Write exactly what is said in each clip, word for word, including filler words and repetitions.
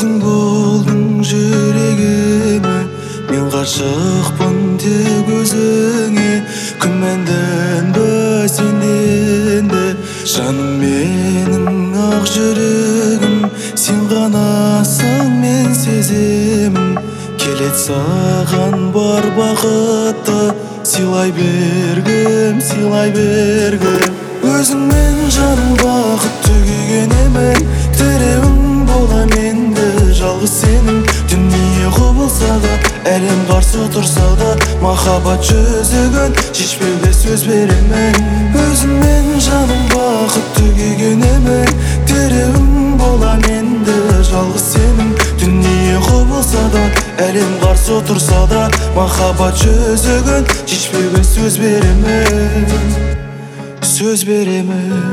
Өзің болдың жүрегіме, мен ғашықпын тек өзіңе. Күмәнданба сенден де, жаным менің ақ жүрегім. Сен ғанасың, мен сеземін. Келет саған бар бақытты, сыйлай бергім, сыйлай бергім. Өзіңмен жаным бақытты күйгенемін, тіреуің болам енді жалғыз сенің. Дүние құбылса да, әлем қарсы тұрса да, махаббат жүзігін шешпеуге сөз беремін. Өзіңмен жаным бақытты күйгенемін, тіреуің болам енді жалғыз сенің. Дүние құбылса да, әлем қарсы тұрса да, махаббат жүзігін шешпеуге сөз беремін, сөз беремін.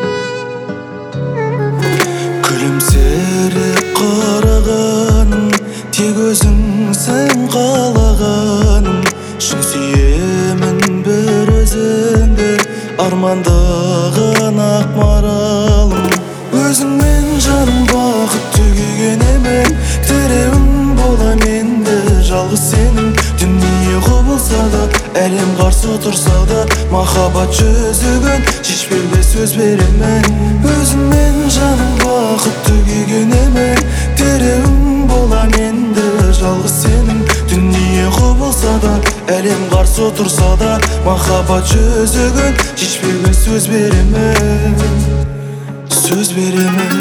Күлімсіреп қарағаным, тек өзіңсің қалағаным. Шын сүйемін бір өзіңді, армандаған ақ маралым. Өзіңмен жаным бақытты күйгенемін, тіреуің болам енді жалғыз сенің. Дүние құбылса да, әлем қарсы тұрса да, махаббат жүзігін шешпеуге сөз беремін. Өзіңмен жаным бақытты күйгенемін, тіреуің болам енді жалғыз сенің. Дүние құбылса да, әлем қарсы тұрса да, махаббат жүзігін шешпеуге сөз беремін, сөз беремін.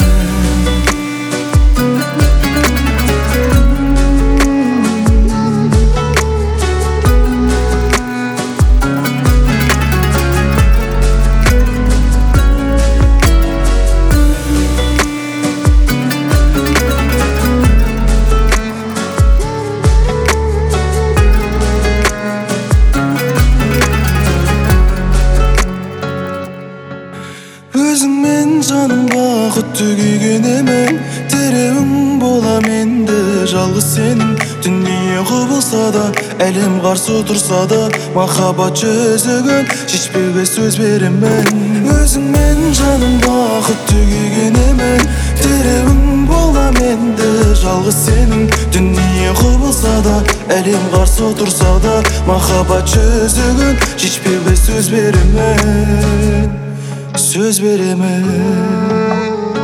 Өзіңмен жаным бақытты күйгенемін, тіреуің болам енді жалғыз сенің. Дүние құбылса да, әлем қарсы тұрса да, махаббат жүзігін шешпеуге сөз беремін. Өзіңмен жаным бақытты күйгенемін, тіреуің болам енді жалғыз сенің. Дүние құбылса да, әлем қарсы тұрса да, махаббат жүзігін шешпеуге сөз беремін, сөз беремін.